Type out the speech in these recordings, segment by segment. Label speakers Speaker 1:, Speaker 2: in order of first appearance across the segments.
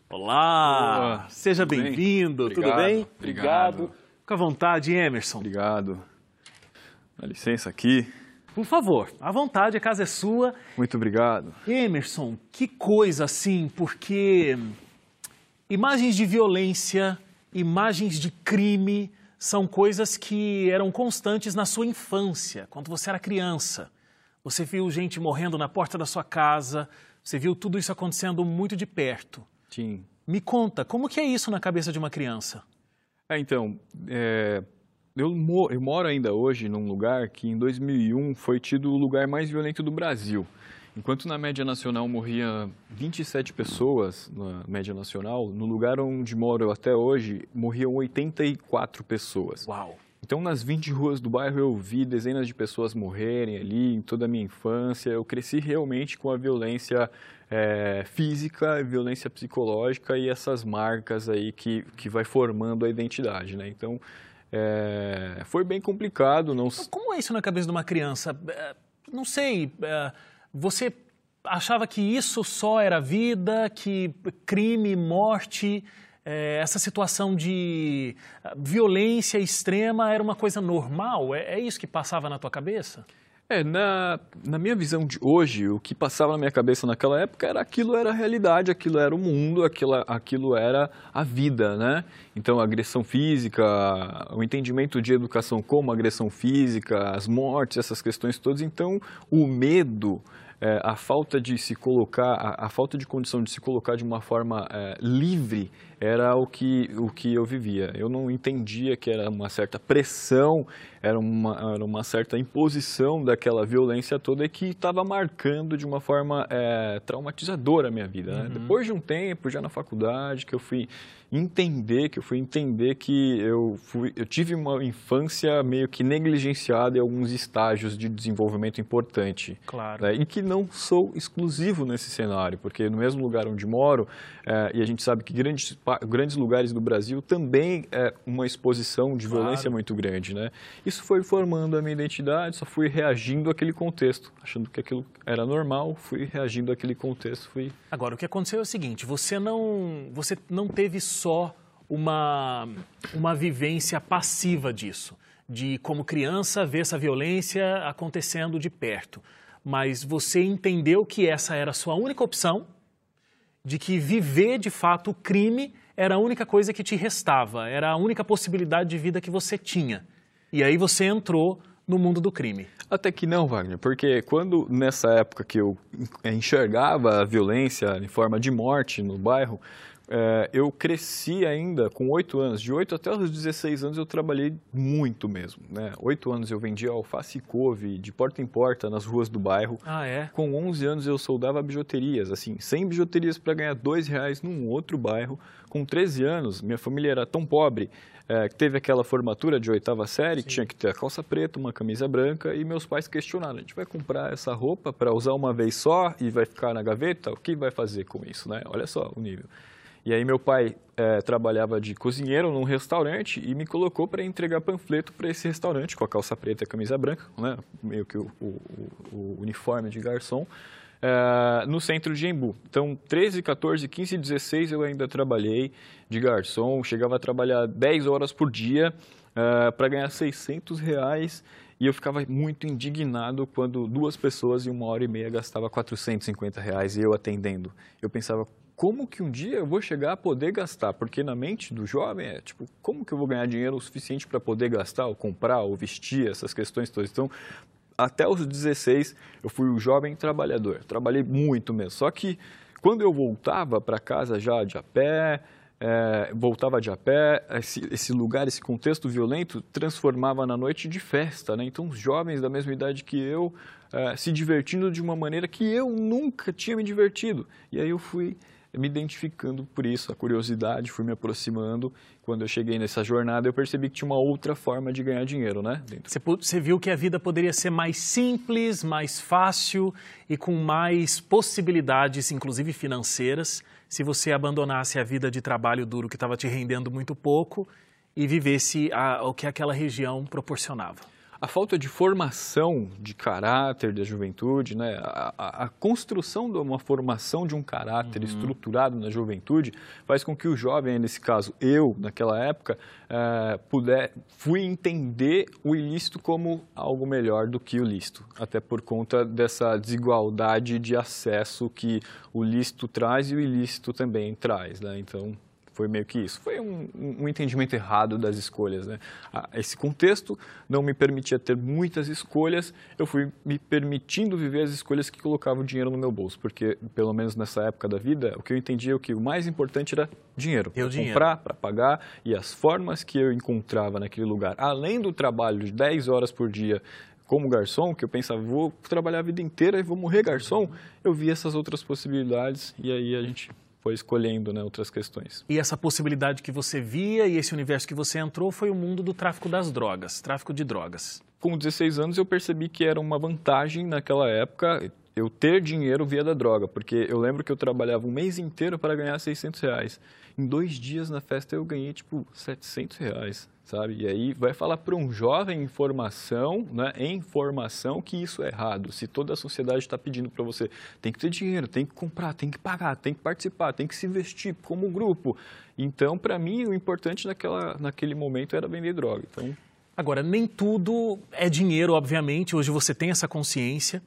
Speaker 1: Olá,
Speaker 2: Boa.
Speaker 1: seja bem-vindo, tudo bem?
Speaker 2: Obrigado.
Speaker 1: Fica à vontade, Emerson.
Speaker 2: Obrigado. Dá licença aqui.
Speaker 1: Por favor, à vontade, a casa é sua.
Speaker 2: Muito obrigado.
Speaker 1: Emerson, que coisa assim, porque imagens de violência, imagens de crime são coisas que eram constantes na sua infância, quando você era criança. Você viu gente morrendo na porta da sua casa, você viu tudo isso acontecendo muito de perto.
Speaker 2: Sim.
Speaker 1: Me conta, como que é isso na cabeça de uma criança?
Speaker 2: Eu moro ainda hoje num lugar que em 2001 foi tido o lugar mais violento do Brasil. Enquanto na média nacional morria 27 pessoas, na média nacional, no lugar onde moro até hoje, morriam 84 pessoas.
Speaker 1: Uau!
Speaker 2: Então, nas 20 ruas do bairro, eu vi dezenas de pessoas morrerem ali, em toda a minha infância. Eu cresci realmente com a violência física, violência psicológica e essas marcas aí que vai formando a identidade, né? Então, foi bem complicado.
Speaker 1: Como é isso na cabeça de uma criança? Não sei, você achava que isso só era vida, que crime, morte, essa situação de violência extrema era uma coisa normal? É isso que passava na tua cabeça?
Speaker 2: Na minha visão de hoje, o que passava na minha cabeça naquela época aquilo era a realidade, aquilo era o mundo, aquilo era a vida, né? Então, a agressão física, o entendimento de educação como agressão física, as mortes, essas questões todas. Então, o medo, a falta de se colocar, a falta de condição de se colocar de uma forma livre era o que eu vivia. Eu não entendia que era uma certa pressão, era uma certa imposição daquela violência toda e que estava marcando de uma forma traumatizadora a minha vida, né? Depois de um tempo, já na faculdade, que eu fui entender que eu tive uma infância meio que negligenciada em alguns estágios de desenvolvimento importante.
Speaker 1: Claro.
Speaker 2: Né? E que não sou exclusivo nesse cenário, porque no mesmo lugar onde moro, e a gente sabe que grandes lugares do Brasil também é uma exposição de violência muito grande, né? Isso foi formando a minha identidade, só fui reagindo àquele contexto, achando que aquilo era normal, fui reagindo àquele contexto,
Speaker 1: Agora, o que aconteceu é o seguinte, você não teve só uma vivência passiva disso, de como criança ver essa violência acontecendo de perto, mas você entendeu que essa era a sua única opção, de que viver de fato o crime era a única coisa que te restava, era a única possibilidade de vida que você tinha. E aí você entrou no mundo do crime.
Speaker 2: Até que não, Wagner, porque quando nessa época que eu enxergava a violência em forma de morte no bairro, eu cresci ainda com 8 anos. De 8 até os 16 anos eu trabalhei muito mesmo, né? 8 anos eu vendia alface e couve de porta em porta nas ruas do bairro.
Speaker 1: Ah, é?
Speaker 2: Com 11 anos eu soldava bijuterias, assim, 100 bijuterias para ganhar R$2 num outro bairro. Com 13 anos, minha família era tão pobre que teve aquela formatura de 8ª série, que tinha que ter a calça preta, uma camisa branca, e meus pais questionaram, a gente vai comprar essa roupa para usar uma vez só e vai ficar na gaveta? O que vai fazer com isso, né? Olha só o nível. E aí meu pai trabalhava de cozinheiro num restaurante e me colocou para entregar panfleto para esse restaurante, com a calça preta e a camisa branca, né? Meio que o uniforme de garçom, no centro de Embu. Então, 13, 14, 15 e 16 eu ainda trabalhei de garçom, chegava a trabalhar 10 horas por dia para ganhar R$600, e eu ficava muito indignado quando 2 pessoas em 1h30 gastavam R$450 e eu atendendo. Eu pensava, como que um dia eu vou chegar a poder gastar? Porque na mente do jovem como que eu vou ganhar dinheiro o suficiente para poder gastar, ou comprar, ou vestir, essas questões todas. Então, até os 16, eu fui um jovem trabalhador, trabalhei muito mesmo. Só que quando eu voltava para casa já de a pé, esse lugar, esse contexto violento transformava na noite de festa, né? Então, os jovens da mesma idade que eu se divertindo de uma maneira que eu nunca tinha me divertido. E aí eu fui me identificando por isso, a curiosidade, fui me aproximando. Quando eu cheguei nessa jornada, eu percebi que tinha uma outra forma de ganhar dinheiro, né?
Speaker 1: Você viu que a vida poderia ser mais simples, mais fácil e com mais possibilidades, inclusive financeiras, se você abandonasse a vida de trabalho duro que estava te rendendo muito pouco e vivesse o que aquela região proporcionava.
Speaker 2: a falta de formação de caráter da juventude, né? A construção de uma formação de um caráter estruturado na juventude faz com que o jovem, nesse caso eu, naquela época, fui entender o ilícito como algo melhor do que o lícito, até por conta dessa desigualdade de acesso que o lícito traz e o ilícito também traz, né? Então, foi meio que isso. Foi um entendimento errado das escolhas, né? Esse contexto não me permitia ter muitas escolhas, eu fui me permitindo viver as escolhas que colocavam dinheiro no meu bolso, porque, pelo menos nessa época da vida, o que eu entendia é que o mais importante era dinheiro. Para comprar, para pagar, e as formas que eu encontrava naquele lugar, além do trabalho de 10 horas por dia, como garçom, que eu pensava, vou trabalhar a vida inteira e vou morrer garçom, eu vi essas outras possibilidades e aí a gente foi escolhendo, né, outras questões.
Speaker 1: E essa possibilidade que você via e esse universo que você entrou foi o mundo do tráfico das drogas, tráfico de drogas.
Speaker 2: Com 16 anos eu percebi que era uma vantagem naquela época eu ter dinheiro via da droga, porque eu lembro que eu trabalhava um mês inteiro para ganhar R$600. Em 2 dias na festa eu ganhei tipo R$700, sabe? E aí vai falar para um jovem em formação, né, que isso é errado. Se toda a sociedade está pedindo para você, tem que ter dinheiro, tem que comprar, tem que pagar, tem que participar, tem que se vestir como grupo. Então, para mim, o importante naquele momento era vender droga. Então...
Speaker 1: Agora, nem tudo é dinheiro, obviamente. Hoje você tem essa consciência.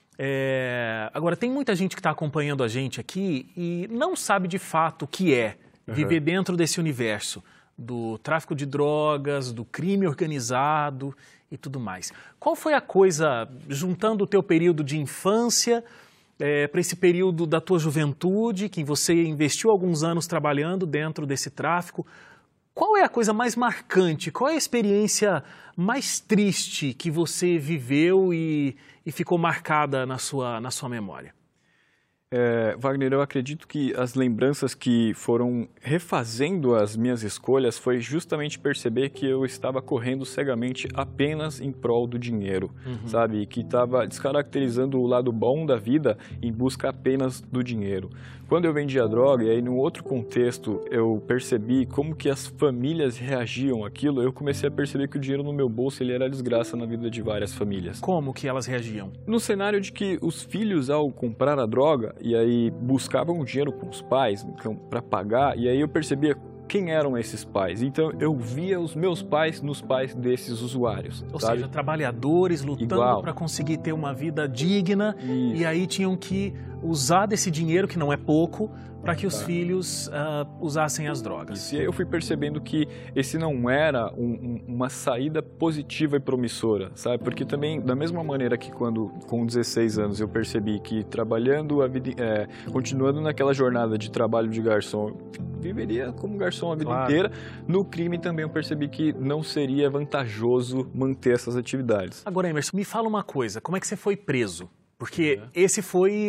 Speaker 1: Agora, tem muita gente que está acompanhando a gente aqui e não sabe de fato o que é viver dentro desse universo do tráfico de drogas, do crime organizado e tudo mais. Qual foi a coisa, juntando o teu período de infância para esse período da tua juventude, que você investiu alguns anos trabalhando dentro desse tráfico, qual é a coisa mais marcante, qual é a experiência mais triste que você viveu e ficou marcada na sua memória?
Speaker 2: Wagner, eu acredito que as lembranças que foram refazendo as minhas escolhas foi justamente perceber que eu estava correndo cegamente apenas em prol do dinheiro, sabe? Que estava descaracterizando o lado bom da vida em busca apenas do dinheiro. Quando eu vendia droga, e aí num outro contexto eu percebi como que as famílias reagiam àquilo, eu comecei a perceber que o dinheiro no meu bolso ele era desgraça na vida de várias famílias.
Speaker 1: Como que elas reagiam?
Speaker 2: No cenário de que os filhos, ao comprar a droga, e aí buscavam dinheiro com os pais para pagar, e aí eu percebia quem eram esses pais. Então eu via os meus pais nos pais desses usuários.
Speaker 1: Ou seja, trabalhadores lutando para conseguir ter uma vida digna. Isso. E aí tinham que usar desse dinheiro, que não é pouco, para que os filhos usassem as drogas.
Speaker 2: Isso. E aí eu fui percebendo que esse não era uma saída positiva e promissora, sabe? Porque também, da mesma maneira que quando, com 16 anos, eu percebi que trabalhando continuando naquela jornada de trabalho de garçom, viveria como garçom a vida inteira, no crime também eu percebi que não seria vantajoso manter essas atividades.
Speaker 1: Agora, Emerson, me fala uma coisa, como é que você foi preso? Porque esse foi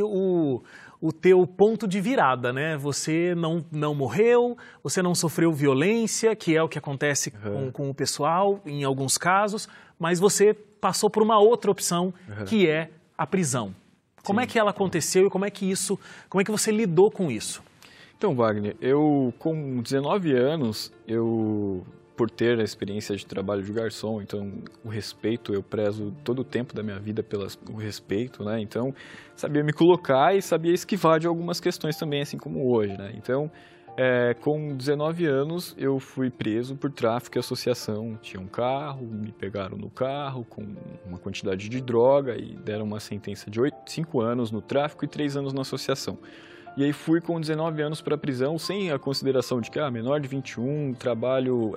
Speaker 1: o teu ponto de virada, né? Você não morreu, você não sofreu violência, que é o que acontece com o pessoal em alguns casos, mas você passou por uma outra opção, que é a prisão. Como é que ela aconteceu e como é que você lidou com isso?
Speaker 2: Então, Wagner, eu com 19 anos, por ter a experiência de trabalho de garçom, então o respeito, eu prezo todo o tempo da minha vida pelo respeito, né? Então, sabia me colocar e sabia esquivar de algumas questões também, assim como hoje, né? Então, com 19 anos, eu fui preso por tráfico e associação. Tinha um carro, me pegaram no carro com uma quantidade de droga e deram uma sentença de 5 anos no tráfico e 3 anos na associação. E aí fui com 19 anos para a prisão, sem a consideração de que menor de 21, trabalho,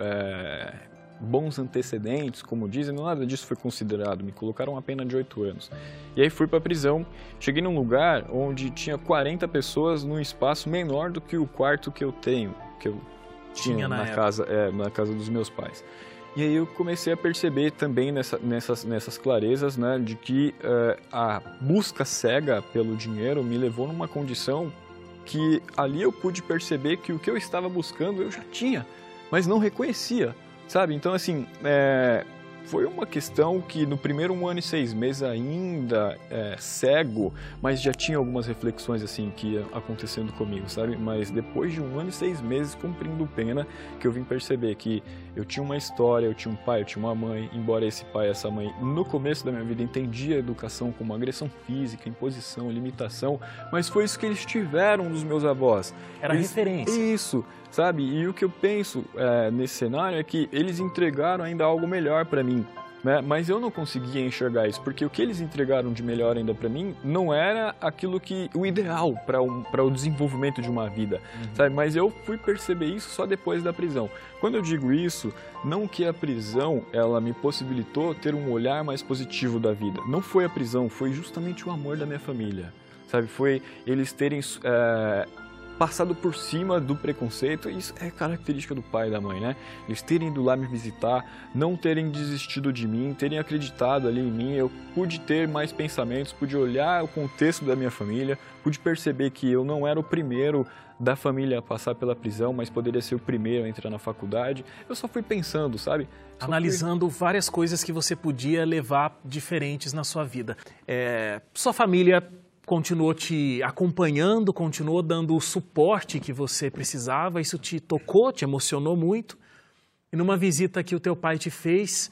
Speaker 2: bons antecedentes, como dizem, nada disso foi considerado, me colocaram uma pena de 8 anos. E aí fui para a prisão, cheguei num lugar onde tinha 40 pessoas num espaço menor do que o quarto que eu tenho, que eu tinha na casa dos meus pais. E aí eu comecei a perceber também nessas clarezas, né, de que a busca cega pelo dinheiro me levou numa condição que ali eu pude perceber que o que eu estava buscando eu já tinha, mas não reconhecia, sabe? Então, assim, foi uma questão que no primeiro 1 ano e 6 meses ainda cego, mas já tinha algumas reflexões assim que ia acontecendo comigo, sabe? Mas depois de 1 ano e 6 meses cumprindo pena, que eu vim perceber que eu tinha uma história, eu tinha um pai, eu tinha uma mãe, embora esse pai e essa mãe no começo da minha vida entendia a educação como agressão física, imposição, limitação, mas foi isso que eles tiveram dos meus avós.
Speaker 1: Era referência.
Speaker 2: Isso, sabe? E o que eu penso nesse cenário é que eles entregaram ainda algo melhor para mim, né? Mas eu não conseguia enxergar isso, porque o que eles entregaram de melhor ainda para mim não era aquilo que o ideal para o desenvolvimento de uma vida, sabe? Mas eu fui perceber isso só depois da prisão. Quando eu digo isso, não que a prisão ela me possibilitou ter um olhar mais positivo da vida. Não foi a prisão, foi justamente o amor da minha família, sabe? Foi eles terem passado por cima do preconceito. Isso é característica do pai e da mãe, né? Eles terem ido lá me visitar, não terem desistido de mim, terem acreditado ali em mim. Eu pude ter mais pensamentos, pude olhar o contexto da minha família, pude perceber que eu não era o primeiro da família a passar pela prisão, mas poderia ser o primeiro a entrar na faculdade. Eu só fui pensando, sabe?
Speaker 1: Analisando várias coisas que você podia levar diferentes na sua vida. Sua família continuou te acompanhando, continuou dando o suporte que você precisava, isso te tocou, te emocionou muito. E numa visita que o teu pai te fez,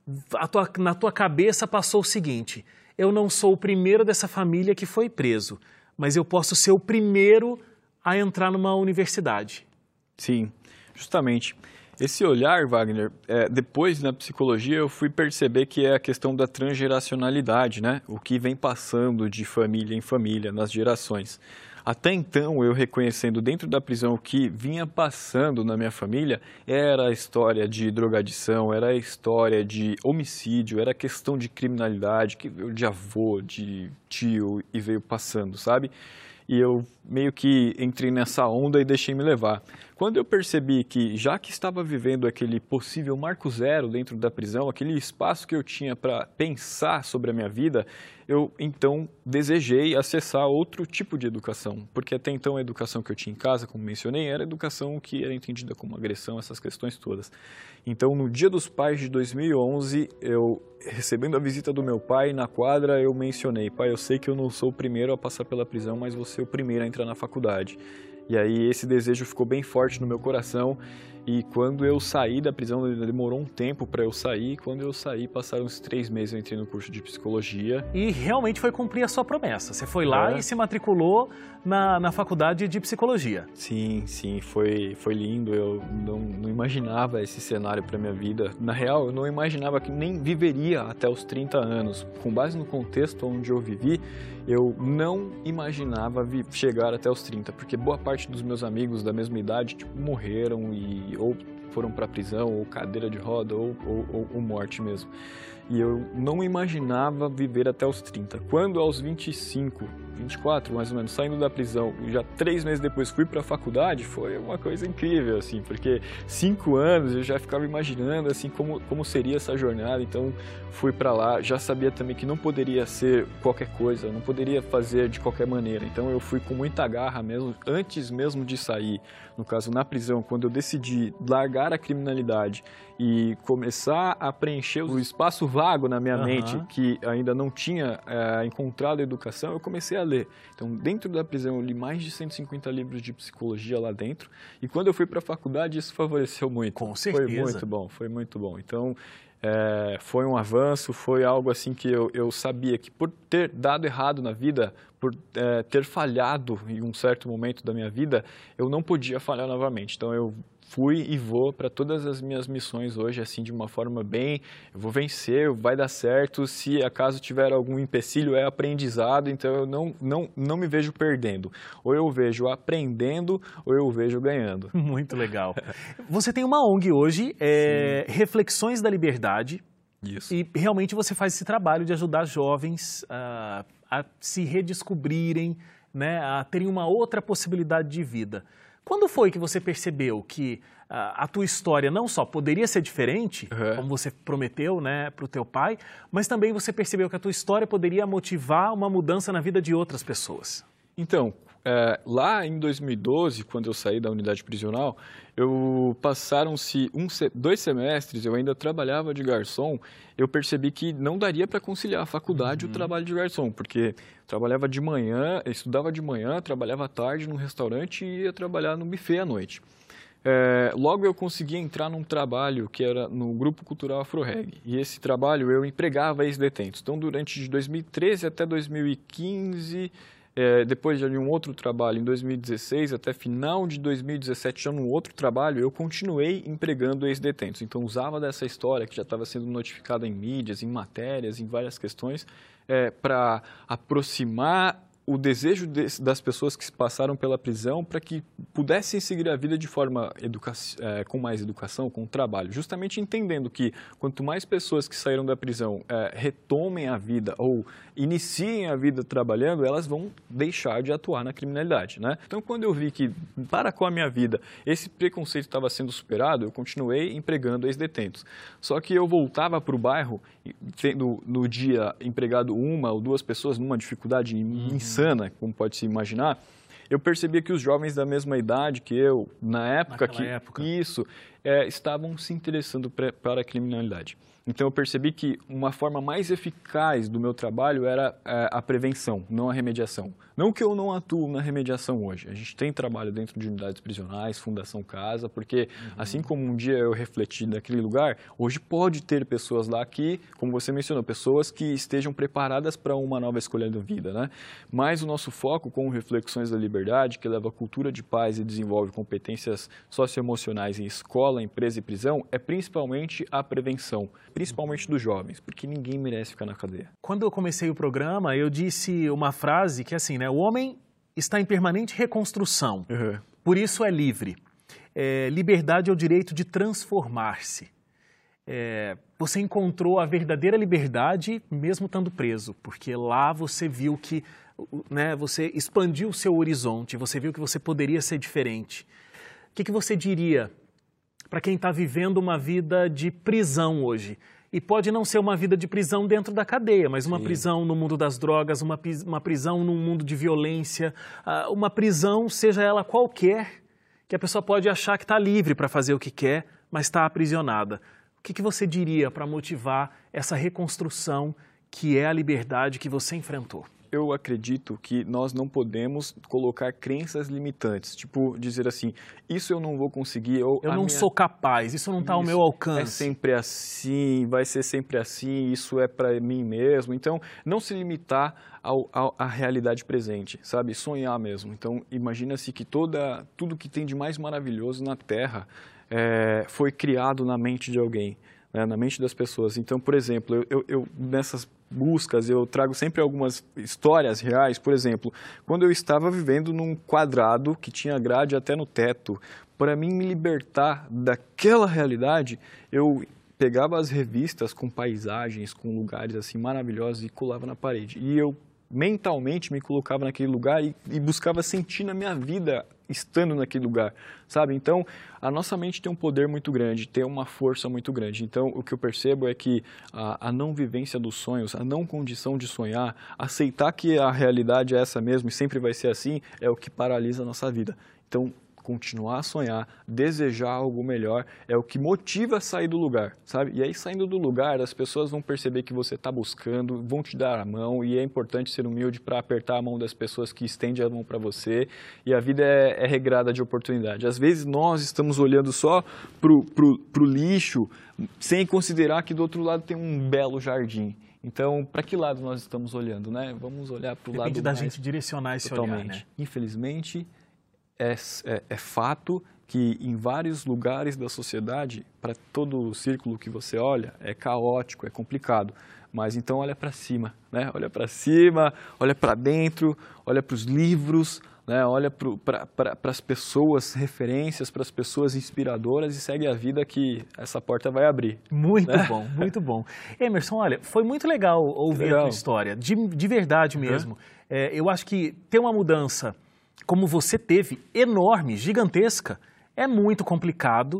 Speaker 1: na tua cabeça passou o seguinte: eu não sou o primeiro dessa família que foi preso, mas eu posso ser o primeiro a entrar numa universidade.
Speaker 2: Sim, justamente. Esse olhar, Wagner, depois na psicologia eu fui perceber que é a questão da transgeracionalidade, né? O que vem passando de família em família, nas gerações. Até então, eu reconhecendo dentro da prisão o que vinha passando na minha família era a história de drogadição, era a história de homicídio, era a questão de criminalidade que veio de avô, de tio e veio passando, sabe? E eu meio que entrei nessa onda e deixei me levar. Quando eu percebi que, já que estava vivendo aquele possível marco zero dentro da prisão, aquele espaço que eu tinha para pensar sobre a minha vida, eu então desejei acessar outro tipo de educação. Porque até então a educação que eu tinha em casa, como mencionei, era a educação que era entendida como agressão, essas questões todas. Então, no Dia dos Pais de 2011, eu, recebendo a visita do meu pai na quadra, eu mencionei: pai, eu sei que eu não sou o primeiro a passar pela prisão, mas vou ser o primeiro a entrar na faculdade. E aí esse desejo ficou bem forte no meu coração. E quando eu saí da prisão, demorou um tempo para eu sair. Quando eu saí, passaram uns 3 meses, eu entrei no curso de psicologia.
Speaker 1: E realmente foi cumprir a sua promessa. Você foi lá e se matriculou na faculdade de psicologia.
Speaker 2: Sim, foi lindo. Eu não imaginava esse cenário para minha vida. Na real, eu não imaginava que nem viveria até os 30 anos. Com base no contexto onde eu vivi, eu não imaginava chegar até os 30, porque boa parte dos meus amigos da mesma idade morreram ou foram para prisão, ou cadeira de roda, ou morte mesmo. E eu não imaginava viver até os 30. Quando aos 25, 24 mais ou menos, saindo da prisão, já 3 meses depois fui para a faculdade, foi uma coisa incrível, assim, porque 5 anos eu já ficava imaginando, assim, como seria essa jornada. Então fui para lá, já sabia também que não poderia ser qualquer coisa, não poderia fazer de qualquer maneira. Então eu fui com muita garra mesmo, antes mesmo de sair, no caso na prisão, quando eu decidi largar a criminalidade e começar a preencher o espaço vago na minha mente, que ainda não tinha encontrado educação, eu comecei a ler. Então, dentro da prisão, eu li mais de 150 livros de psicologia lá dentro, e quando eu fui para a faculdade, isso favoreceu muito.
Speaker 1: Com certeza.
Speaker 2: Foi muito bom. Então, foi um avanço, foi algo assim que eu sabia que por ter dado errado na vida, por ter falhado em um certo momento da minha vida, eu não podia falhar novamente. Então, eu fui e vou para todas as minhas missões hoje, assim, de uma forma bem, eu vou vencer, vai dar certo, se acaso tiver algum empecilho, é aprendizado, então eu não me vejo perdendo. Ou eu vejo aprendendo, ou eu vejo ganhando.
Speaker 1: Muito legal. Você tem uma ONG hoje, Reflexões da Liberdade.
Speaker 2: Isso.
Speaker 1: E realmente você faz esse trabalho de ajudar jovens a se redescobrirem, né, a terem uma outra possibilidade de vida. Quando foi que você percebeu que a tua história não só poderia ser diferente, como você prometeu, né, para o teu pai, mas também você percebeu que a tua história poderia motivar uma mudança na vida de outras pessoas?
Speaker 2: Então, Lá em 2012, quando eu saí da unidade prisional, passaram-se 2 semestres, eu ainda trabalhava de garçom, eu percebi que não daria para conciliar a faculdade e o trabalho de garçom, porque trabalhava de manhã, estudava de manhã, trabalhava à tarde num restaurante e ia trabalhar no buffet à noite. Logo eu consegui entrar num trabalho que era no Grupo Cultural Afro-Reg. E esse trabalho eu empregava ex-detentos. Então, durante de 2013 até 2015, depois de um outro trabalho em 2016, até final de 2017, já num outro trabalho, eu continuei empregando ex-detentos. Então, usava dessa história que já estava sendo notificada em mídias, em matérias, em várias questões, para aproximar o desejo das pessoas que passaram pela prisão para que pudessem seguir a vida de forma com mais educação, com trabalho, justamente entendendo que quanto mais pessoas que saíram da prisão retomem a vida ou iniciem a vida trabalhando, elas vão deixar de atuar na criminalidade, né? Então, quando eu vi que, para com a minha vida, esse preconceito estava sendo superado, eu continuei empregando ex-detentos. Só que eu voltava para o bairro, tendo no dia empregado 1 ou 2 pessoas numa dificuldade insana, como pode se imaginar, eu percebia que os jovens da mesma idade que eu, na época, estavam se interessando para a criminalidade. Então, eu percebi que uma forma mais eficaz do meu trabalho era a prevenção, não a remediação. Não que eu não atuo na remediação hoje. A gente tem trabalho dentro de unidades prisionais, Fundação Casa, porque assim como um dia eu refleti naquele lugar, hoje pode ter pessoas lá que, como você mencionou, pessoas que estejam preparadas para uma nova escolha da vida, né? Mas o nosso foco com Reflexões da Liberdade, que leva a cultura de paz e desenvolve competências socioemocionais em escola, empresa e prisão, é principalmente a prevenção, principalmente dos jovens, porque ninguém merece ficar na cadeia.
Speaker 1: Quando eu comecei o programa, eu disse uma frase que é assim, né? O homem está em permanente reconstrução, por isso é livre. Liberdade é o direito de transformar-se. Você encontrou a verdadeira liberdade mesmo estando preso, porque lá você viu que, né, você expandiu o seu horizonte, você viu que você poderia ser diferente. O que você diria para quem está vivendo uma vida de prisão hoje? E pode não ser uma vida de prisão dentro da cadeia, mas uma prisão no mundo das drogas, uma prisão num mundo de violência, uma prisão, seja ela qualquer, que a pessoa pode achar que está livre para fazer o que quer, mas está aprisionada. O que você diria para motivar essa reconstrução que é a liberdade que você enfrentou?
Speaker 2: Eu acredito que nós não podemos colocar crenças limitantes, tipo dizer assim, isso eu não vou conseguir. Ou
Speaker 1: eu não sou capaz, isso não está ao meu alcance.
Speaker 2: É sempre assim, vai ser sempre assim, isso é para mim mesmo. Então, não se limitar à realidade presente, sabe? Sonhar mesmo. Então, imagina-se que tudo que tem de mais maravilhoso na Terra foi criado na mente de alguém, né? Na mente das pessoas. Então, por exemplo, eu nessas buscas, eu trago sempre algumas histórias reais. Por exemplo, quando eu estava vivendo num quadrado que tinha grade até no teto, para mim me libertar daquela realidade, eu pegava as revistas com paisagens, com lugares assim maravilhosos e colava na parede. E eu mentalmente me colocava naquele lugar e buscava sentir na minha vida estando naquele lugar, sabe? Então, a nossa mente tem um poder muito grande, tem uma força muito grande. Então, o que eu percebo é que a não vivência dos sonhos, a não condição de sonhar, aceitar que a realidade é essa mesmo e sempre vai ser assim, é o que paralisa a nossa vida. Então, continuar a sonhar, desejar algo melhor, é o que motiva a sair do lugar, sabe? E aí, saindo do lugar, as pessoas vão perceber que você está buscando, vão te dar a mão, e é importante ser humilde para apertar a mão das pessoas que estendem a mão para você, e a vida é regrada de oportunidade. Às vezes, nós estamos olhando só pro lixo, sem considerar que do outro lado tem um belo jardim. Então, para que lado nós estamos olhando, né? Vamos olhar para o lado
Speaker 1: Depende da gente direcionar esse olhar, né?
Speaker 2: Infelizmente, é fato que em vários lugares da sociedade, para todo o círculo que você olha, é caótico, é complicado. Mas então olha para cima, né? Olha para cima, olha para dentro, olha para os livros, né? Olha para as pessoas, referências, para as pessoas inspiradoras e segue a vida que essa porta vai abrir.
Speaker 1: Muito bom, muito bom. Emerson, olha, foi muito legal ouvir a tua história, de verdade mesmo. Eu acho que ter uma mudança como você teve, enorme, gigantesca, é muito complicado,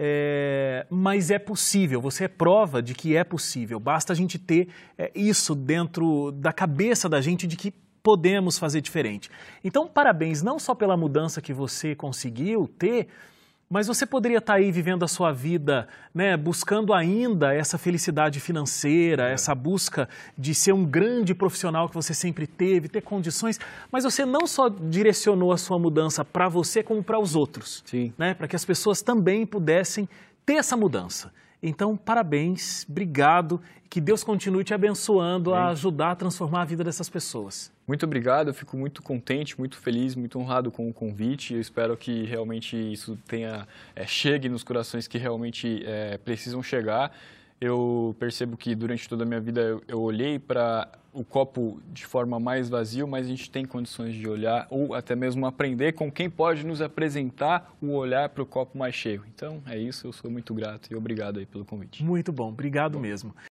Speaker 1: mas é possível. Você é prova de que é possível. Basta a gente ter isso dentro da cabeça da gente de que podemos fazer diferente. Então, parabéns não só pela mudança que você conseguiu ter, mas você poderia estar aí vivendo a sua vida, né, buscando ainda essa felicidade financeira, essa busca de ser um grande profissional que você sempre teve, ter condições, mas você não só direcionou a sua mudança para você, como para os outros.
Speaker 2: Sim.
Speaker 1: Né, para que as pessoas também pudessem ter essa mudança. Então, parabéns, obrigado, que Deus continue te abençoando a ajudar a transformar a vida dessas pessoas.
Speaker 2: Muito obrigado, eu fico muito contente, muito feliz, muito honrado com o convite. Eu espero que realmente isso chegue nos corações que realmente precisam chegar. Eu percebo que durante toda a minha vida eu olhei para o copo de forma mais vazia, mas a gente tem condições de olhar ou até mesmo aprender com quem pode nos apresentar o olhar para o copo mais cheio. Então é isso, eu sou muito grato e obrigado aí pelo convite.
Speaker 1: Muito bom, obrigado mesmo.